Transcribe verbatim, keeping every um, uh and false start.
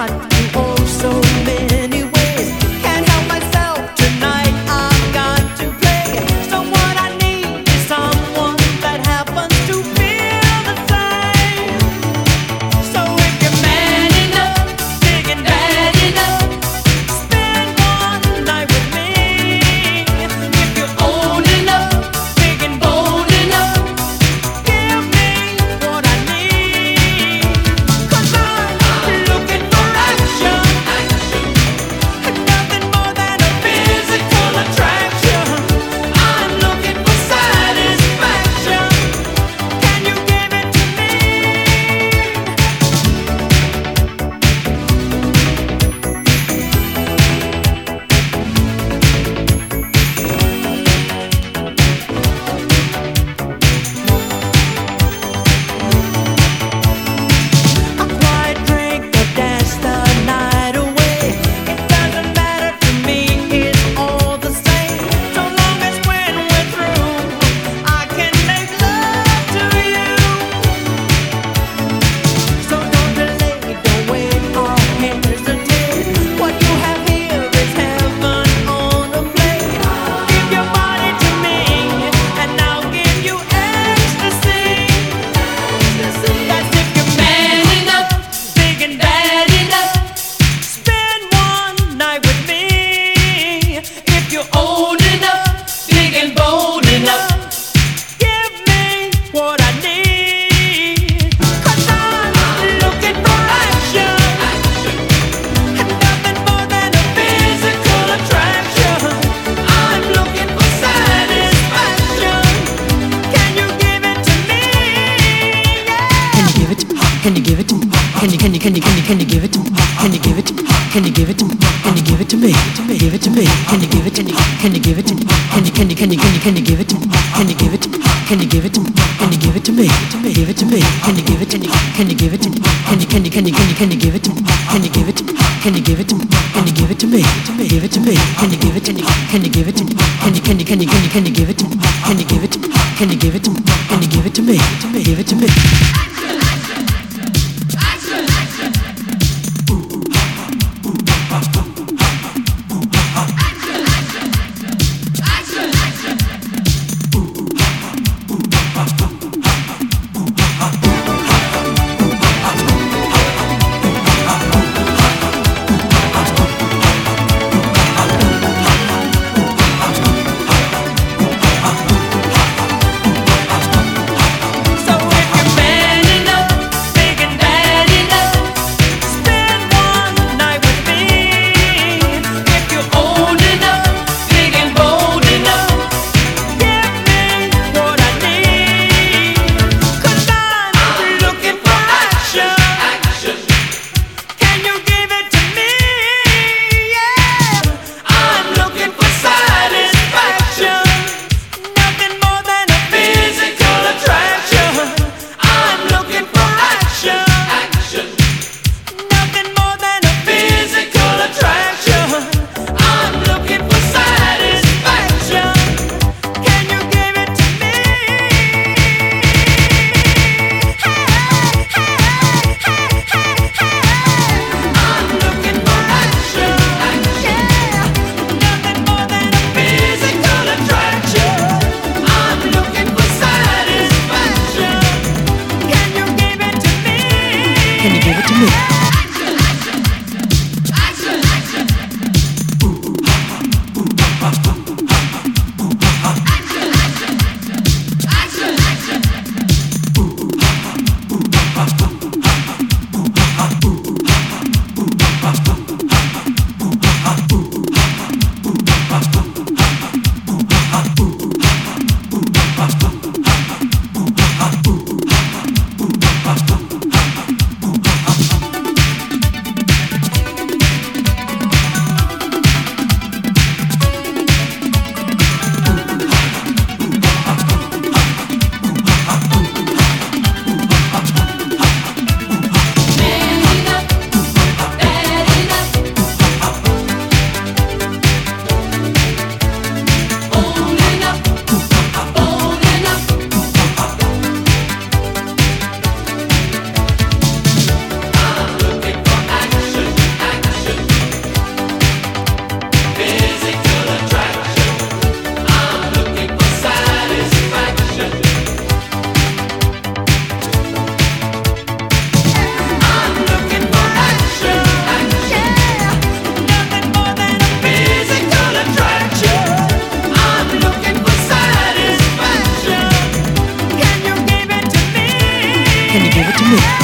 Can you give it to me? Can you, can you, can you, can you, can you give it to me? Can you give it to me? Can you give it to me? Can you give it to me? Give it to me. Can you give it to me? Can you give it to me? Can you, can you, can you, can you, can you give it to me? Can you give it to me? Can you give it to me? Can you give it to me? Give it to me. Can you give it to me? Can you give it to me? Can you, can you, can you, can you, can you give it to me? Can you give it to me? Can you give it to me? Can you give it to me? Give it to me. Can you give it to me? Can you give it to me? Can you, can you, can you, can you, can you give it to me? Can you give it to me? Can you give it to me? Can you give it to me? Give it to me. So if you're man enough me.